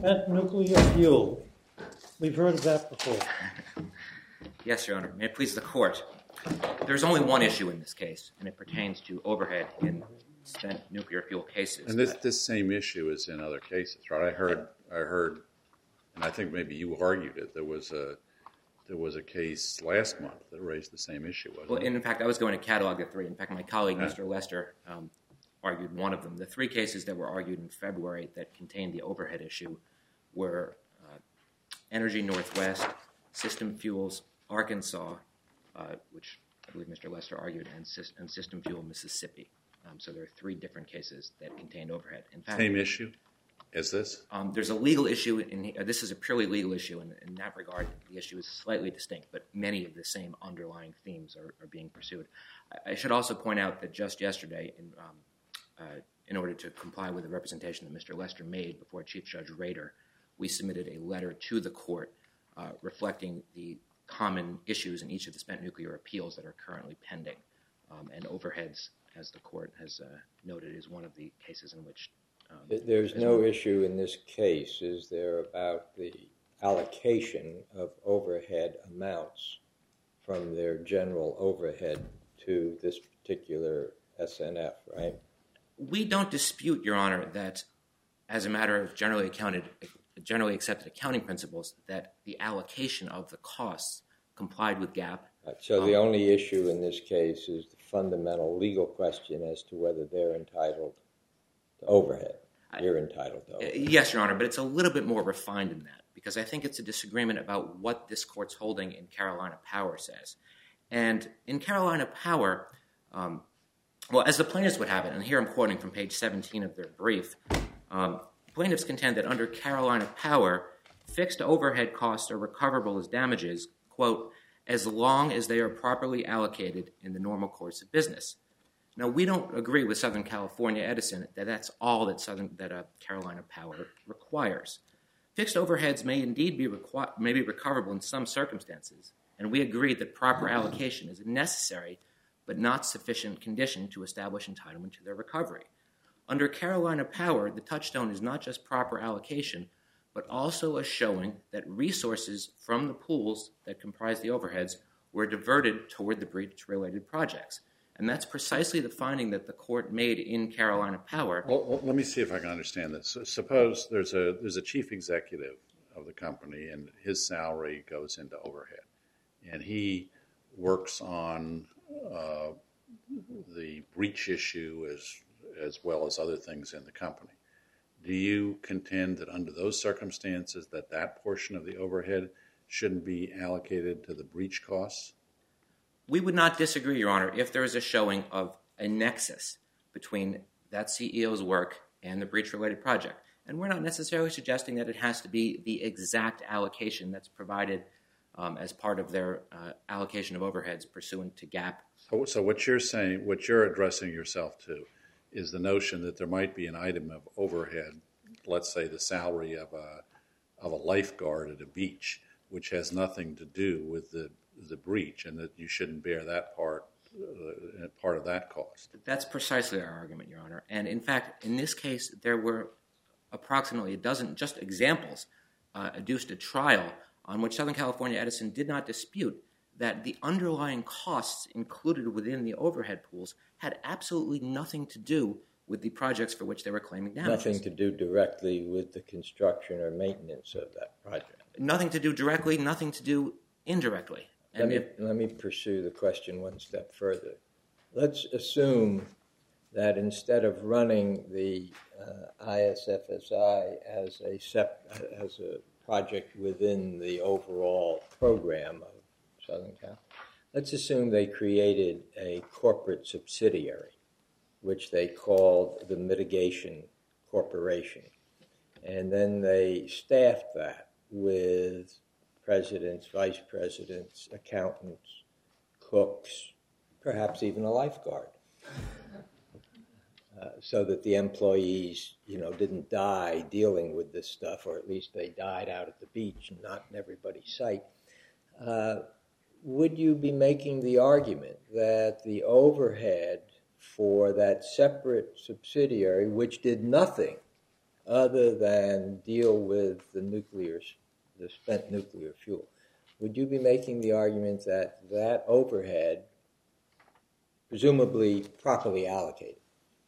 spent nuclear fuel. We've heard of that before. Yes, Your Honor. May it please the Court. There's only one issue in this case, and it pertains to overhead in spent nuclear fuel cases. And this same issue is in other cases, right? I heard, and I think maybe you argued it. There was a case last month that raised the same issue, wasn't it? Well, in fact, I was going to catalog the three. In fact, my colleague, Mr. Lester, argued one of them. The three cases that were argued in February that contained the overhead issue were Energy Northwest, System Fuels Arkansas, which I believe Mr. Lester argued, and System Fuel Mississippi. So there are three different cases that contained overhead. In fact, same issue as this? There's a legal issue. This is a purely legal issue, and in that regard, the issue is slightly distinct, but many of the same underlying themes are being pursued. I should also point out that just yesterday, in order to comply with the representation that Mr. Lester made before Chief Judge Rader, we submitted a letter to the court reflecting the common issues in each of the spent nuclear appeals that are currently pending. And overheads, as the court has noted, is one of the cases in which... There's no issue in this case, is there, about the allocation of overhead amounts from their general overhead to this particular SNF, right? We don't dispute, Your Honor, that as a matter of generally accepted accounting principles, that the allocation of the costs complied with GAAP. So the only issue in this case is the fundamental legal question as to whether they're entitled to overhead. You're entitled to overhead. Yes, Your Honor, but it's a little bit more refined than that, because I think it's a disagreement about what this court's holding in Carolina Power says. And in Carolina Power, well, as the plaintiffs would have it, and here I'm quoting from page 17 of their brief, plaintiffs contend that under Carolina Power, fixed overhead costs are recoverable as damages, quote, as long as they are properly allocated in the normal course of business. Now, we don't agree with Southern California Edison that that's all that Carolina Power requires. Fixed overheads may indeed be recoverable in some circumstances, and we agree that proper allocation is a necessary but not sufficient condition to establish entitlement to their recovery. Under Carolina Power, the touchstone is not just proper allocation, but also a showing that resources from the pools that comprise the overheads were diverted toward the breach-related projects. And that's precisely the finding that the court made in Carolina Power. Well, let me see if I can understand this. So suppose there's a chief executive of the company, and his salary goes into overhead, and he works on the breach issue as well as other things in the company. Do you contend that under those circumstances that portion of the overhead shouldn't be allocated to the breach costs? We would not disagree, Your Honor, if there is a showing of a nexus between that CEO's work and the breach-related project. And we're not necessarily suggesting that it has to be the exact allocation that's provided as part of their allocation of overheads pursuant to GAAP. So what you're saying, what you're addressing yourself to, is the notion that there might be an item of overhead, let's say the salary of a lifeguard at a beach, which has nothing to do with the breach, and that you shouldn't bear that part of that cost. That's precisely our argument, Your Honor. And in fact, in this case, there were approximately a dozen just examples adduced at trial on which Southern California Edison did not dispute that the underlying costs included within the overhead pools had absolutely nothing to do with the projects for which they were claiming damages. Nothing to do directly with the construction or maintenance of that project. Nothing to do directly, nothing to do indirectly. Let me pursue the question one step further. Let's assume that instead of running the ISFSI as a project within the overall program of Southern Cal, let's assume they created a corporate subsidiary, which they called the Mitigation Corporation. And then they staffed that with presidents, vice presidents, accountants, cooks, perhaps even a lifeguard, so that the employees, didn't die dealing with this stuff, or at least they died out at the beach and not in everybody's sight. Would you be making the argument that the overhead for that separate subsidiary, which did nothing other than deal with the spent nuclear fuel, would you be making the argument that that overhead, presumably properly allocated,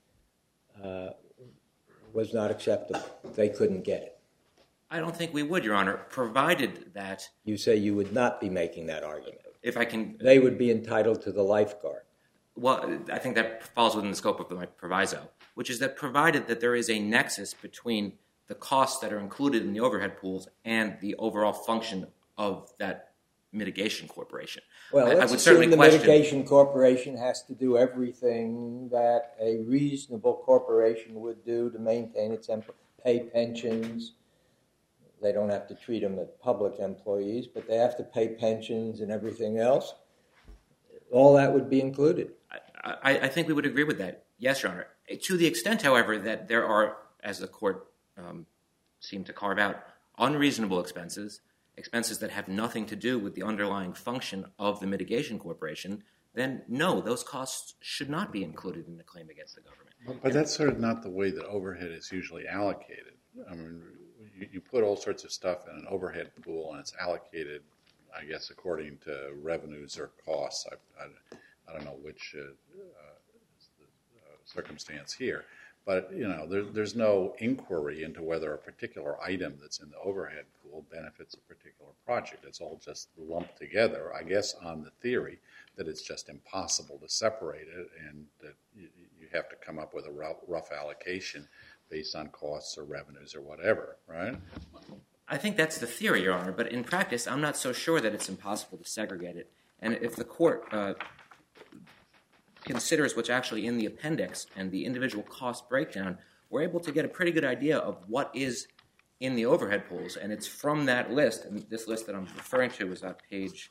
was not acceptable? They couldn't get it. I don't think we would, Your Honor, provided that... You say you would not be making that argument. If I can... They would be entitled to the lifeguard. Well, I think that falls within the scope of my proviso, which is that provided that there is a nexus between the costs that are included in the overhead pools and the overall function of that mitigation corporation. Well, let's assume the mitigation corporation has to do everything that a reasonable corporation would do to maintain its pay pensions. They don't have to treat them as public employees, but they have to pay pensions and everything else. All that would be included. I think we would agree with that. Yes, Your Honor. To the extent, however, that there are, as the court seemed to carve out, unreasonable expenses that have nothing to do with the underlying function of the mitigation corporation, then no, those costs should not be included in the claim against the government. But that's sort of not the way that overhead is usually allocated. I mean, you put all sorts of stuff in an overhead pool and it's allocated, I guess, according to revenues or costs. I don't know which is the circumstance here. But, you know, there's no inquiry into whether a particular item that's in the overhead pool benefits a particular project. It's all just lumped together, I guess, on the theory that it's just impossible to separate it and that you have to come up with a rough allocation based on costs or revenues or whatever, right? I think that's the theory, Your Honor, but in practice, I'm not so sure that it's impossible to segregate it. And if the court considers what's actually in the appendix and the individual cost breakdown, we're able to get a pretty good idea of what is in the overhead pools. And it's from that list, and this list that I'm referring to is on page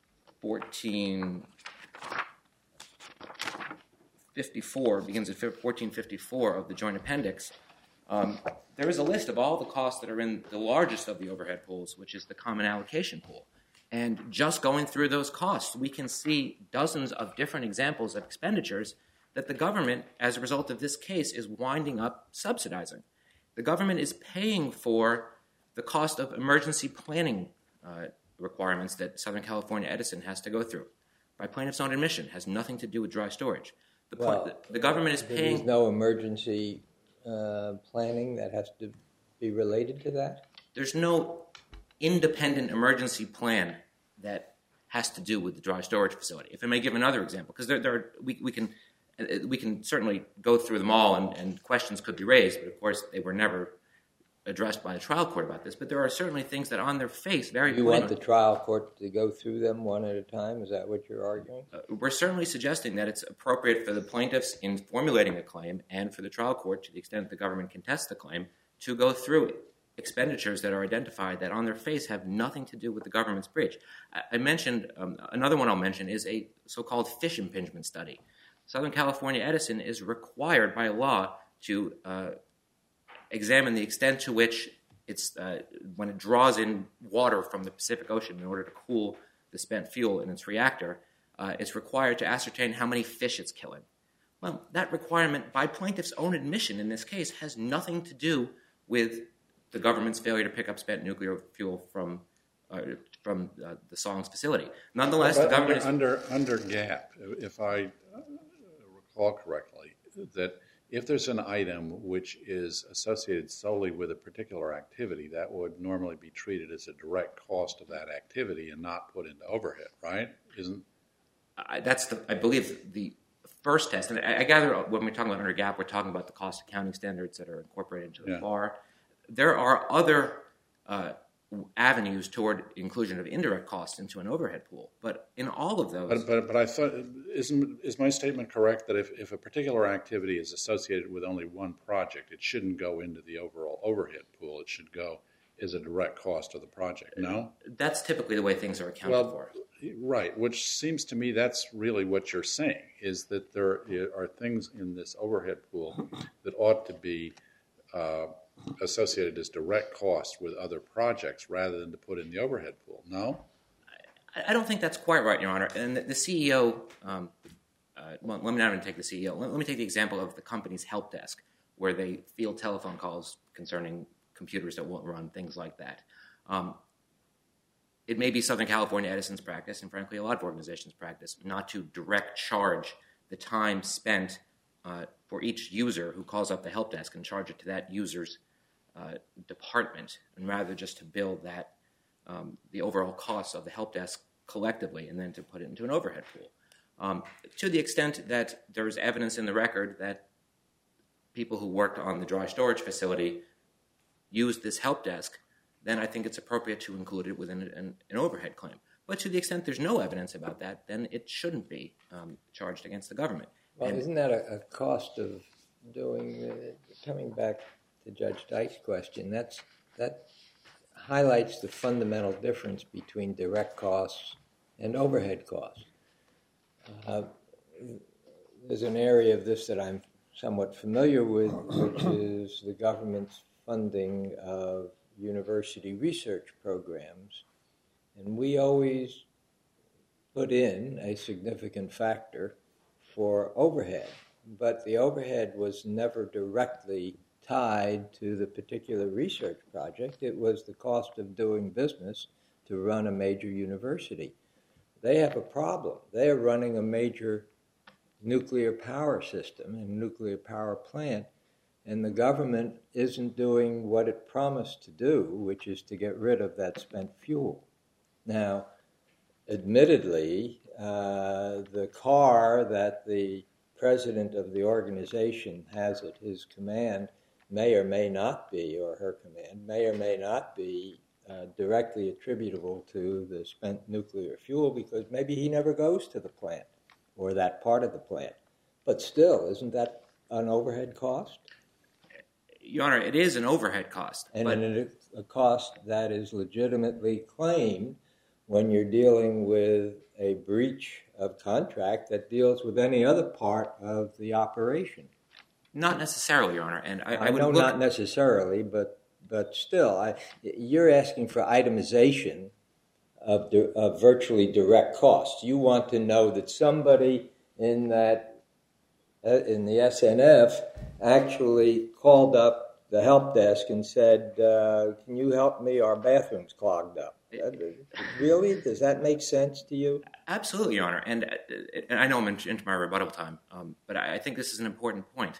1454, begins at 1454 of the joint appendix. There is a list of all the costs that are in the largest of the overhead pools, which is the common allocation pool. And just going through those costs, we can see dozens of different examples of expenditures that the government, as a result of this case, is winding up subsidizing. The government is paying for the cost of emergency planning requirements that Southern California Edison has to go through. By plaintiff's own admission, has nothing to do with dry storage. The government is paying... There's no emergency planning that has to be related to that? There's no independent emergency plan that has to do with the dry storage facility. If I may give another example, because we can certainly go through them all and questions could be raised, but of course they were never addressed by the trial court about this. But there are certainly things that on their face very You want the trial court to go through them one at a time? Is that what you're arguing? We're certainly suggesting that it's appropriate for the plaintiffs in formulating a claim and for the trial court, to the extent the government contests the claim, to go through expenditures that are identified that on their face have nothing to do with the government's breach. I mentioned, another one I'll mention is a so-called fish impingement study. Southern California Edison is required by law to examine the extent to which it's, when it draws in water from the Pacific Ocean in order to cool the spent fuel in its reactor, it's required to ascertain how many fish it's killing. Well, that requirement, by plaintiff's own admission in this case, has nothing to do with the government's failure to pick up spent nuclear fuel from the Songs facility. Nonetheless, the government is... Under GAP, if I recall correctly, that if there's an item which is associated solely with a particular activity, that would normally be treated as a direct cost of that activity and not put into overhead, right? That's, I believe, the first test. And I gather when we're talking about under GAP, we're talking about the cost accounting standards that are incorporated into the FAR. There are other avenues toward inclusion of indirect costs into an overhead pool, but in all of those... But I thought, is my statement correct that if a particular activity is associated with only one project, it shouldn't go into the overall overhead pool? It should go as a direct cost of the project, no? That's typically the way things are accounted for. Right, which seems to me that's really what you're saying, is that there are things in this overhead pool that ought to be associated as direct costs with other projects rather than to put in the overhead pool, no? I don't think that's quite right, Your Honor. And the CEO, well, let me not even take the CEO. Let me take the example of the company's help desk, where they field telephone calls concerning computers that won't run, things like that. It may be Southern California Edison's practice, and frankly a lot of organizations' practice, not to direct charge the time spent for each user who calls up the help desk and charge it to that user's department, and rather just to bill that the overall costs of the help desk collectively and then to put it into an overhead pool. To the extent that there's evidence in the record that people who worked on the dry storage facility used this help desk, then I think it's appropriate to include it within an overhead claim. But to the extent there's no evidence about that, then it shouldn't be charged against the government. Well, isn't that a cost of doing, coming back to Judge Dyke's question, that highlights the fundamental difference between direct costs and overhead costs. There's an area of this that I'm somewhat familiar with, which is the government's funding of university research programs. And we always put in a significant factor for overhead, but the overhead was never directly tied to the particular research project. It was the cost of doing business to run a major university. They have a problem. They are running a major nuclear power system and nuclear power plant, and the government isn't doing what it promised to do, which is to get rid of that spent fuel. Now, admittedly, the car that the president of the organization has at his command may or may not be, or her command, may or may not be directly attributable to the spent nuclear fuel, because maybe he never goes to the plant or that part of the plant. But still, isn't that an overhead cost? Your Honor, it is an overhead cost. And a cost that is legitimately claimed when you're dealing with a breach of contract that deals with any other part of the operation. Not necessarily, Your Honor. And I know not necessarily, but still, you're asking for itemization of virtually direct costs. You want to know that somebody in the SNF actually called up the help desk and said, can you help me? Our bathroom's clogged up. Really? Does that make sense to you? Absolutely, Your Honor. And I know I'm into my rebuttal time, but I think this is an important point.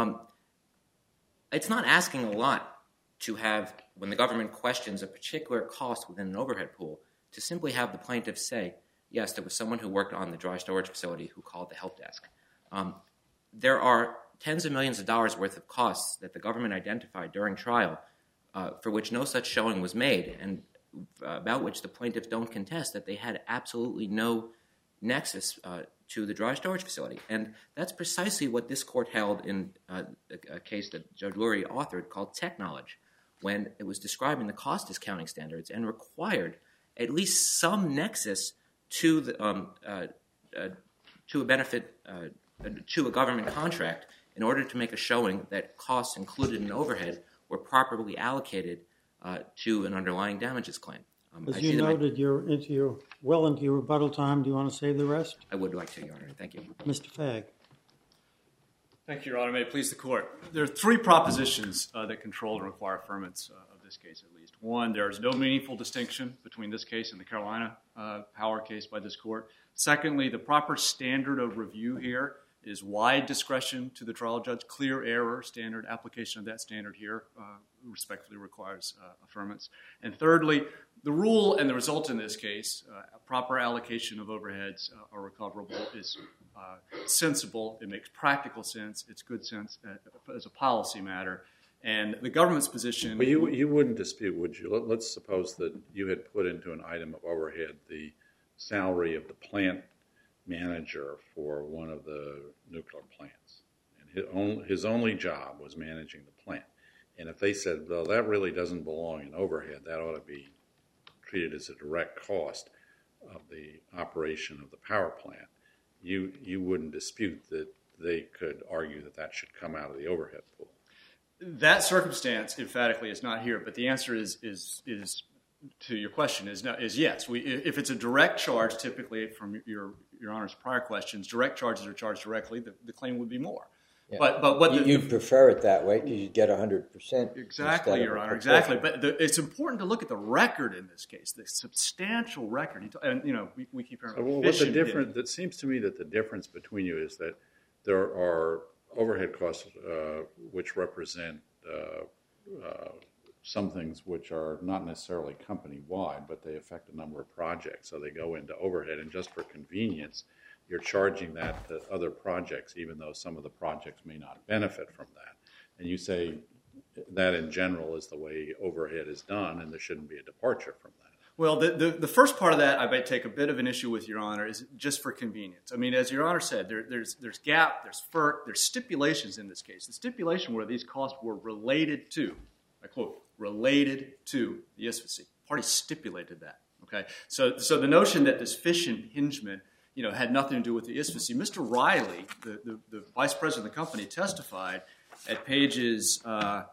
It's not asking a lot to have, when the government questions a particular cost within an overhead pool, to simply have the plaintiff say, yes, there was someone who worked on the dry storage facility who called the help desk. There are tens of millions of dollars worth of costs that the government identified during trial for which no such showing was made, and about which the plaintiffs don't contest that they had absolutely no nexus to the dry storage facility. And that's precisely what this court held in a case that Judge Lurie authored called Techknowledge, when it was describing the cost discounting standards and required at least some nexus to the to a benefit to a government contract in order to make a showing that costs included in overhead were properly allocated to an underlying damages claim. As you noted, you're into your rebuttal time. Do you want to save the rest? I would like to, Your Honor. Thank you. Mr. Fagg. Thank you, Your Honor. May it please the Court. There are three propositions that control and require affirmance of this case, at least. One, there is no meaningful distinction between this case and the Carolina Power case by this Court. Secondly, the proper standard of review here is wide discretion to the trial judge. Clear error standard, application of that standard here respectfully requires affirmance. And thirdly, the rule and the result in this case, a proper allocation of overheads are recoverable, is sensible. It makes practical sense. It's good sense as a policy matter. And the government's position... But you wouldn't dispute, would you? Let's suppose that you had put into an item of overhead the salary of the plant manager for one of the nuclear plants. And his only job was managing the plant. And if they said, well, that really doesn't belong in overhead, that ought to be treated as a direct cost of the operation of the power plant, you wouldn't dispute that they could argue that that should come out of the overhead pool. That circumstance, emphatically, is not here. But the answer is to your question is yes. If it's a direct charge, typically from your Honor's prior questions, direct charges are charged directly, the claim would be more. Yeah. But what you'd prefer it that way because you get 100%. Exactly, Your Honor, exactly. But it's important to look at the record in this case, the substantial record. And we keep hearing about what's the difference? It seems to me that the difference between you is that there are overhead costs which represent some things which are not necessarily company-wide, but they affect a number of projects. So they go into overhead, and just for convenience, you're charging that to other projects, even though some of the projects may not benefit from that. And you say that in general is the way overhead is done, and there shouldn't be a departure from that. Well, the first part of that I might take a bit of an issue with, Your Honor, is just for convenience. I mean, as Your Honor said, there's GAAP, there's FERC, there's stipulations in this case. The stipulation where these costs were related to, I quote, related to the ISFSI. Parties stipulated that. Okay, so the notion that this fish impingement, had nothing to do with the ISFSI. Mr. Riley, the vice president of the company, testified at pages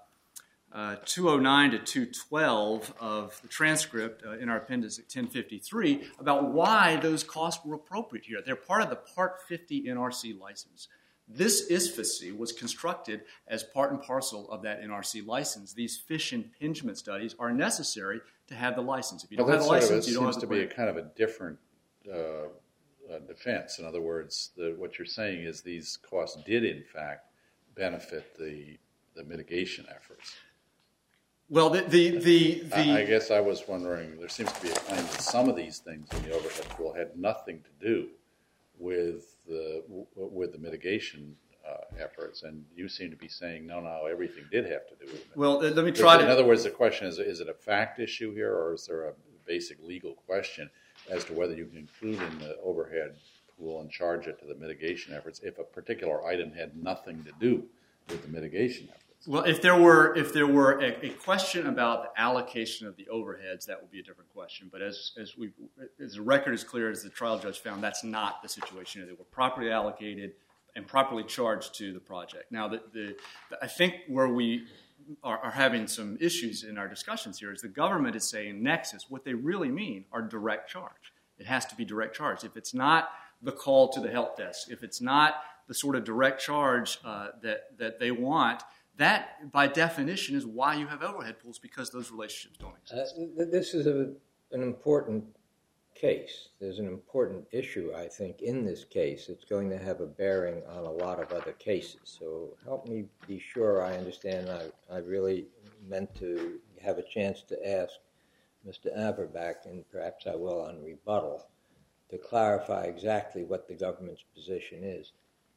209 to 212 of the transcript in our appendix at 1053 about why those costs were appropriate here. They're part of the Part 50 NRC license. This ISFSI was constructed as part and parcel of that NRC license. These fish impingement studies are necessary to have the license. If you don't have the license, you don't have the permit. It seems to be a kind of a different defense. In other words, what you're saying is these costs did, in fact, benefit the mitigation efforts. Well, I guess I was wondering, there seems to be a claim that some of these things in the overhead pool had nothing to do with the mitigation efforts, and you seem to be saying, no, everything did have to do with it. Well, let me try to... In other words, the question is it a fact issue here, or is there a basic legal question as to whether you can include in the overhead pool and charge it to the mitigation efforts if a particular item had nothing to do with the mitigation efforts? Well, if there were a question about the allocation of the overheads, that would be a different question. But as the record is clear, as the trial judge found, that's not the situation. They were properly allocated and properly charged to the project. Now, I think where we are having some issues in our discussions here is the government is saying nexus. What they really mean are direct charge. It has to be direct charge. If it's not the call to the help desk, if it's not the sort of direct charge that they want, that, by definition, is why you have overhead pools, because those relationships don't exist. This is an important case. There's an important issue, I think, in this case. It's going to have a bearing on a lot of other cases. So help me be sure I understand. I really meant to have a chance to ask Mr. Averback, and perhaps I will on rebuttal, to clarify exactly what the government's position is.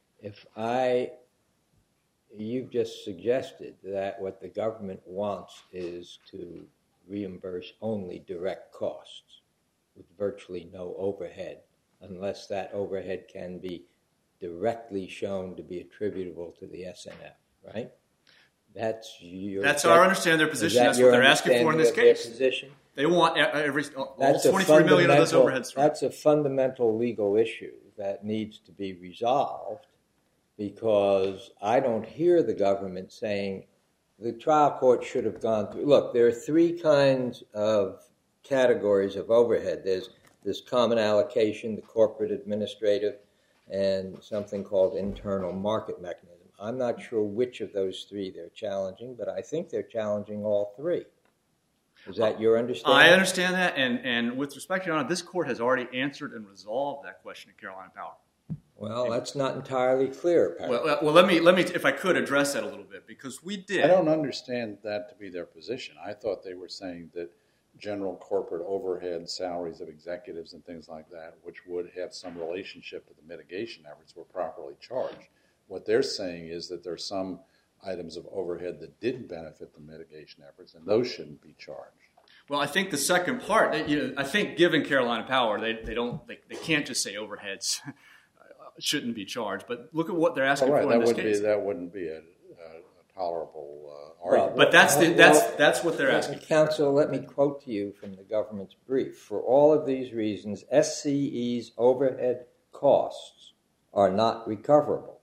You've just suggested that what the government wants is to reimburse only direct costs with virtually no overhead, unless that overhead can be directly shown to be attributable to the SNF, right? That's our understanding of their position. That's what they're asking for in this case. Position? They want all 23 million of those overheads. That's a fundamental legal issue that needs to be resolved, because I don't hear the government saying the trial court should have gone through. Look, there are three kinds of categories of overhead. There's this common allocation, the corporate administrative, and something called internal market mechanism. I'm not sure which of those three they're challenging, but I think they're challenging all three. Is that your understanding? I understand that, and with respect, Your Honor, this court has already answered and resolved that question in Carolina Power. Well, that's not entirely clear, apparently. Well, let me, if I could, address that a little bit, because we did. I don't understand that to be their position. I thought they were saying that general corporate overhead, salaries of executives and things like that, which would have some relationship to the mitigation efforts, were properly charged. What they're saying is that there are some items of overhead that didn't benefit the mitigation efforts, and those shouldn't be charged. Well, I think the second part, I think given Carolina Power, they can't just say overheads shouldn't be charged, but look at what they're asking for in this case. That wouldn't be a tolerable argument. But that's what they're asking. Counsel, let me quote to you from the government's brief. For all of these reasons, SCE's overhead costs are not recoverable.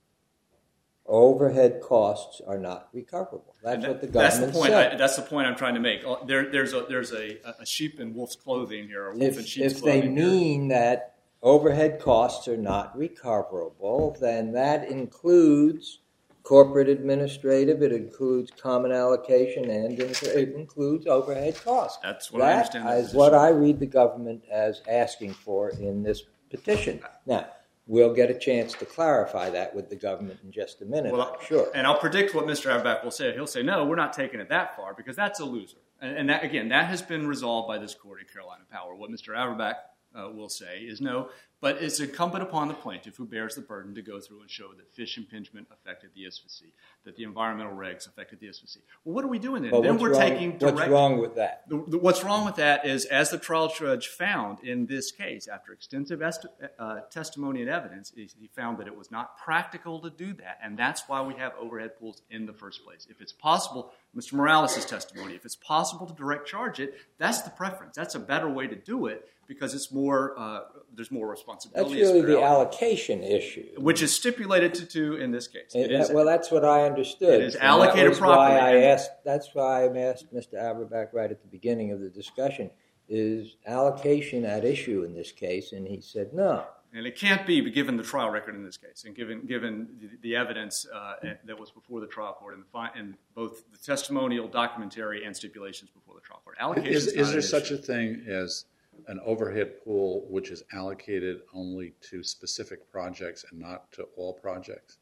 Overhead costs are not recoverable. That's what the government said. That's the point I'm trying to make. There's a sheep in wolf's clothing here, or wolf in sheep's clothing. If they mean that overhead costs are not recoverable, then that includes corporate administrative, it includes common allocation, and it includes overhead costs. That's what I understand. That is what I read the government as asking for in this petition. Now, we'll get a chance to clarify that with the government in just a minute, I'm sure. And I'll predict what Mr. Averbach will say. He'll say, no, we're not taking it that far, because that's a loser. And that, again, that has been resolved by this court in Carolina Power. What Mr. Averbach will say is no, but it's incumbent upon the plaintiff who bears the burden to go through and show that fish impingement affected the ISFC, that the environmental regs affected the ISFC. Well, what are we doing then? Well, then what's wrong with that? What's wrong with that is, as the trial judge found in this case, after extensive testimony and evidence, he found that it was not practical to do that, and that's why we have overhead pools in the first place. If it's possible, Mr. Morales' testimony, if it's possible to direct charge it, that's the preference. That's a better way to do it, because it's more, there's more responsibility. That's really the allocation issue. Which is stipulated to in this case. Well, that's what I understood. It is allocated properly. That's why I asked Mr. Averbach right at the beginning of the discussion, is allocation at issue in this case? And he said no. And it can't be, given the trial record in this case, and given the evidence that was before the trial court, and both the testimonial, documentary, and stipulations before the trial court. Is there such a thing as an overhead pool which is allocated only to specific projects and not to all projects?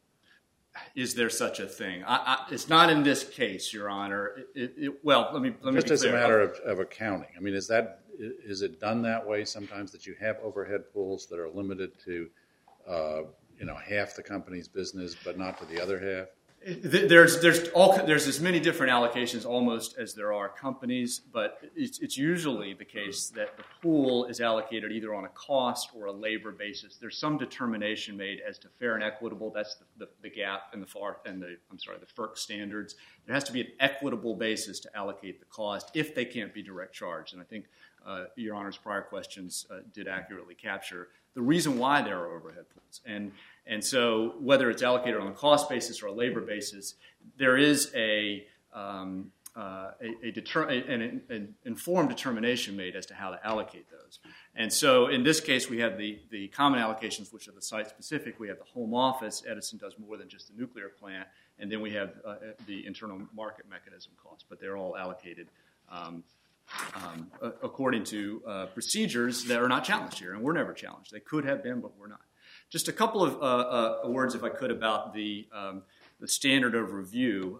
Is there such a thing? It's not in this case, Your Honor. Well, let me be clear. Just as a matter of accounting. I mean, is it done that way sometimes, that you have overhead pools that are limited to half the company's business but not to the other half? There's as many different allocations almost as there are companies, but it's usually the case that the pool is allocated either on a cost or a labor basis. There's some determination made as to fair and equitable. That's the gap in the FERC standards. There has to be an equitable basis to allocate the cost if they can't be direct charged. And I think Your Honor's prior questions did accurately capture the reason why there are overhead pools. And so whether it's allocated on a cost basis or a labor basis, there is an informed determination made as to how to allocate those. And so in this case, we have the common allocations, which are the site-specific. We have the home office. Edison does more than just the nuclear plant. And then we have the internal market mechanism costs. But they're all allocated according to procedures that are not challenged here. And we're never challenged. They could have been, but we're not. Just a couple of words, if I could, about the standard of review.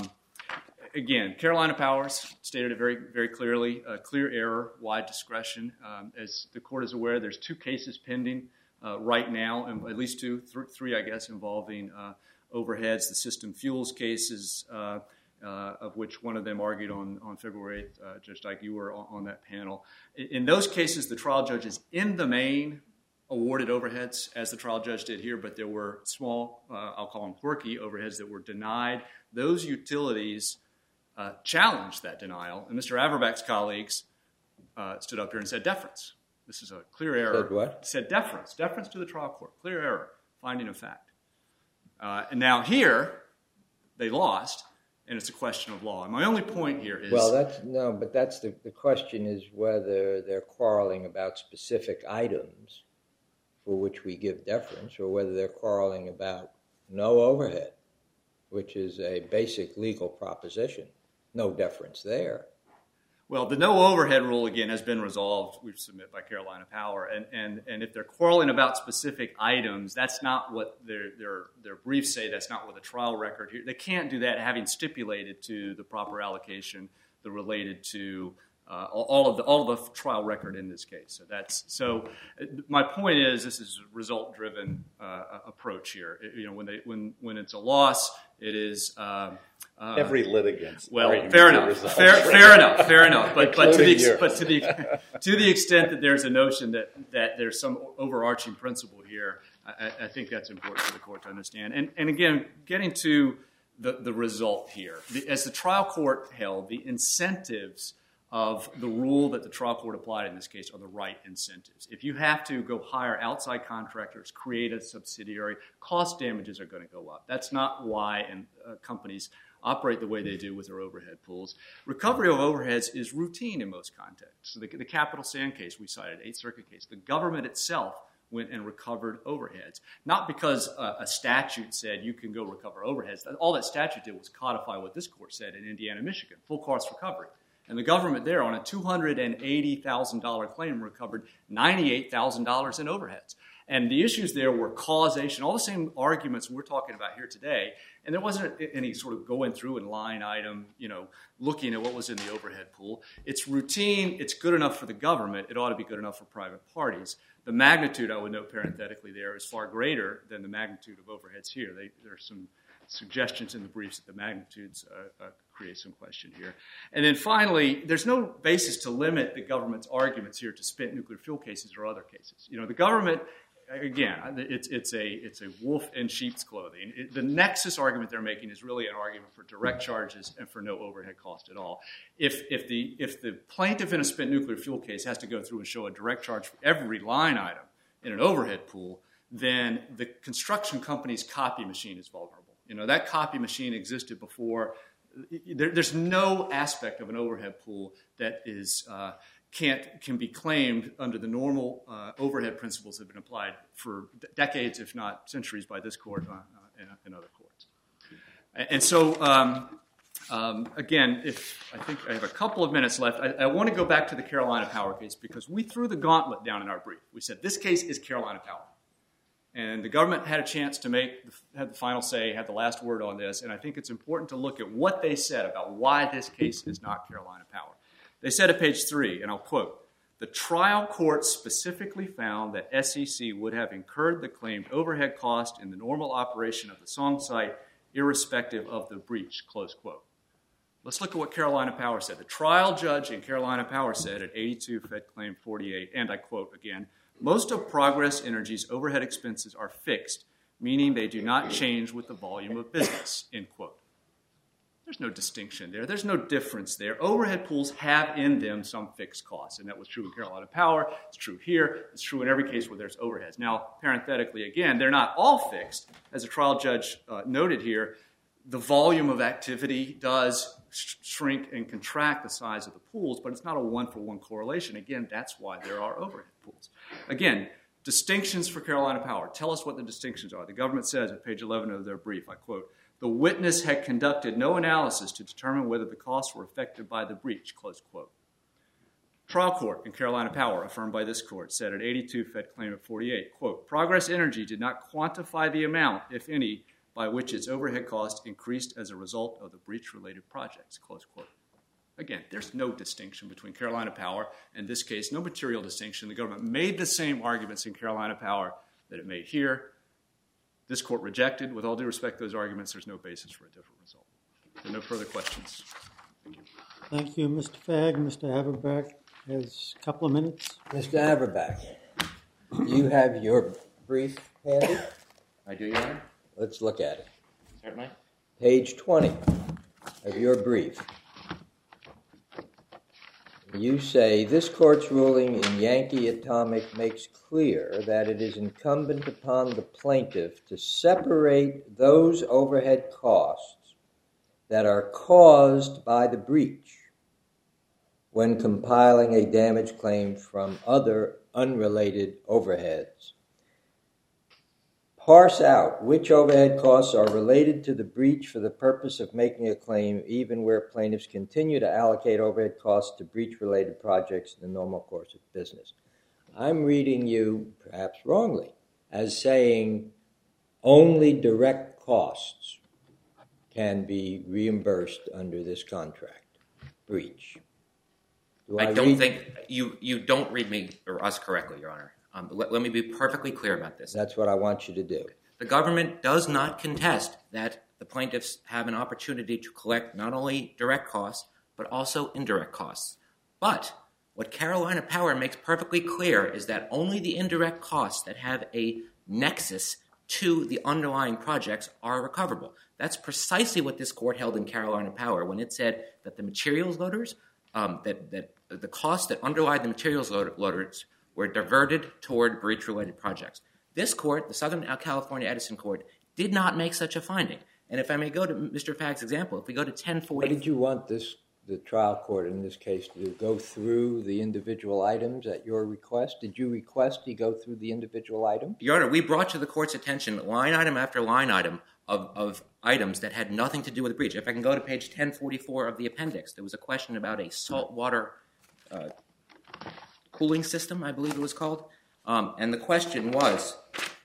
Again, Carolina Powers stated it very, very clearly, clear error, wide discretion. As the court is aware, there's 2 cases pending right now, and at least three, I guess, involving overheads. The system fuels cases, of which one of them argued on February 8th. Judge Dyke, you were on that panel. In those cases, the trial judges in the main awarded overheads, as the trial judge did here, but there were small, I'll call them quirky overheads that were denied. Those utilities challenged that denial, and Mr. Averbach's colleagues stood up here and said deference. This is a clear error. Said what? Said deference. Deference to the trial court. Clear error. Finding of fact. And now here, they lost, and it's a question of law. And my only point here is... Well, that's the question is whether they're quarreling about specific items for which we give deference, or whether they're quarreling about no overhead, which is a basic legal proposition. No deference there. Well, the no overhead rule, again, has been resolved, we submit, by Carolina Power. And if they're quarreling about specific items, that's not what their briefs say. That's not what the trial record here. They can't do that having stipulated to the proper allocation, the related to all of the trial record in this case. So my point is, this is a result-driven approach here. When it's a loss, it is every litigant. Well, fair enough. But to the extent that there's a notion that there's some overarching principle here, I think that's important for the court to understand. And again, getting to the result here, as the trial court held, the incentives of the rule that the trial court applied in this case are the right incentives. If you have to go hire outside contractors, create a subsidiary, cost damages are going to go up. That's not why companies operate the way they do with their overhead pools. Recovery of overheads is routine in most contexts. So the Capital Sand case we cited, 8th Circuit case, the government itself went and recovered overheads. Not because a statute said you can go recover overheads. All that statute did was codify what this court said in Indiana, Michigan, full cost recovery. And the government there on a $280,000 claim recovered $98,000 in overheads. And the issues there were causation, all the same arguments we're talking about here today. And there wasn't any sort of going through and line item, looking at what was in the overhead pool. It's routine. It's good enough for the government. It ought to be good enough for private parties. The magnitude, I would note parenthetically there, is far greater than the magnitude of overheads here. There are some suggestions in the briefs that the magnitudes create some question here. And then finally, there's no basis to limit the government's arguments here to spent nuclear fuel cases or other cases. The government, again, it's a wolf in sheep's clothing. The nexus argument they're making is really an argument for direct charges and for no overhead cost at all. If the plaintiff in a spent nuclear fuel case has to go through and show a direct charge for every line item in an overhead pool, then the construction company's copy machine is vulnerable. That copy machine existed before. There's no aspect of an overhead pool that is can be claimed under the normal overhead principles that have been applied for decades, if not centuries, by this court and other courts. And so, again, I think I have a couple of minutes left. I want to go back to the Carolina Power case because we threw the gauntlet down in our brief. We said this case is Carolina Power. And the government had a chance to had the final say, had the last word on this. And I think it's important to look at what they said about why this case is not Carolina Power. They said at page 3, and I'll quote, "The trial court specifically found that SEC would have incurred the claimed overhead cost in the normal operation of the Song site, irrespective of the breach," close quote. Let's look at what Carolina Power said. The trial judge in Carolina Power said at 82 Fed Claim 48, and I quote again, "Most of Progress Energy's overhead expenses are fixed, meaning they do not change with the volume of business," end quote. There's no distinction there. There's no difference there. Overhead pools have in them some fixed costs, and that was true in Carolina Power. It's true here. It's true in every case where there's overheads. Now, parenthetically, again, they're not all fixed. As a trial judge noted here, the volume of activity does shrink and contract the size of the pools, but it's not a one-for-one correlation. Again, that's why there are overhead pools. Again, distinctions for Carolina Power. Tell us what the distinctions are. The government says at page 11 of their brief, I quote, "The witness had conducted no analysis to determine whether the costs were affected by the breach," close quote. Trial court in Carolina Power, affirmed by this court, said at 82 Fed Claim at 48, quote, "Progress Energy did not quantify the amount, if any, by which its overhead costs increased as a result of the breach-related projects," close quote. Again, there's no distinction between Carolina Power and this case, no material distinction. The government made the same arguments in Carolina Power that it made here. This court rejected. With all due respect to those arguments, there's no basis for a different result. There are no further questions. Thank you. Thank you, Mr. Fagg. Mr. Haverback has a couple of minutes. Mr. Haverback, do you have your brief handy? I do, Your Honor. Let's look at it. Certainly. Page 20 of your brief. You say, "This court's ruling in Yankee Atomic makes clear that it is incumbent upon the plaintiff to separate those overhead costs that are caused by the breach when compiling a damage claim from other unrelated overheads. Parse out which overhead costs are related to the breach for the purpose of making a claim, even where plaintiffs continue to allocate overhead costs to breach-related projects in the normal course of business." I'm reading you, perhaps wrongly, as saying only direct costs can be reimbursed under this contract breach. I don't think you don't read me or us correctly, Your Honor. Let me be perfectly clear about this. That's what I want you to do. The government does not contest that the plaintiffs have an opportunity to collect not only direct costs, but also indirect costs. But what Carolina Power makes perfectly clear is that only the indirect costs that have a nexus to the underlying projects are recoverable. That's precisely what this court held in Carolina Power when it said that the materials loaders, that the costs that underlie the materials loaders were diverted toward breach-related projects. This court, the Southern California Edison Court, did not make such a finding. And if I may go to Mr. Fagg's example, if we go to 1040... What did you want this the trial court in this case to go through the individual items at your request? Did you request he go through the individual items? Your Honor, we brought to the court's attention line item after line item of items that had nothing to do with the breach. If I can go to page 1044 of the appendix, there was a question about a saltwater cooling system, I believe it was called. And the question was,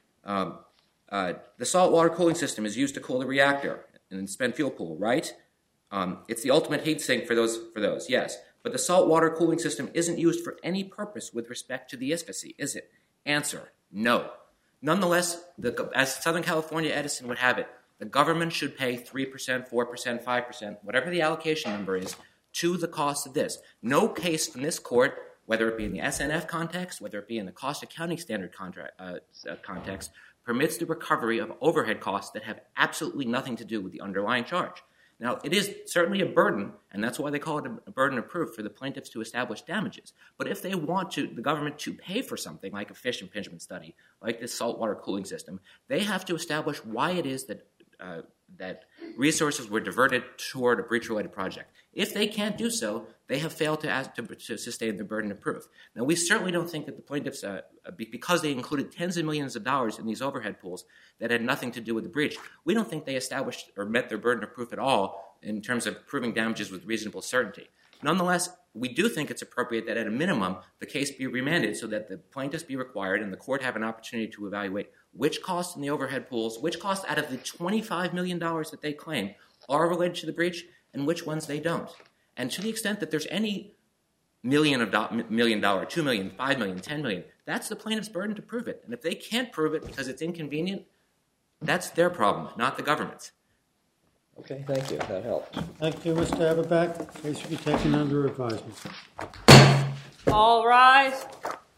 the saltwater cooling system is used to cool the reactor and spent fuel pool, right? It's the ultimate heat sink for those, yes. But the saltwater cooling system isn't used for any purpose with respect to the ISFSI, is it? Answer, no. Nonetheless, as Southern California Edison would have it, the government should pay 3%, 4%, 5%, whatever the allocation number is, to the cost of this. No case from this court, whether it be in the SNF context, whether it be in the cost accounting standard context, permits the recovery of overhead costs that have absolutely nothing to do with the underlying charge. Now, it is certainly a burden, and that's why they call it a burden of proof for the plaintiffs to establish damages. But if they want the government to pay for something like a fish impingement study, like this saltwater cooling system, they have to establish why it is that resources were diverted toward a breach-related project. If they can't do so, they have failed to sustain the burden of proof. Now, we certainly don't think that the plaintiffs, because they included tens of millions of dollars in these overhead pools that had nothing to do with the breach, we don't think they established or met their burden of proof at all in terms of proving damages with reasonable certainty. Nonetheless, we do think it's appropriate that at a minimum, the case be remanded so that the plaintiffs be required and the court have an opportunity to evaluate which costs in the overhead pools, which costs out of the $25 million that they claim are related to the breach, and which ones they don't. And to the extent that there's any $1 million, $2 million, $5 million, $10 million, that's the plaintiff's burden to prove it. And if they can't prove it because it's inconvenient, that's their problem, not the government's. Okay, thank you. That helps. Thank you, Mr. Averback. Case will be taken under advisement. All rise.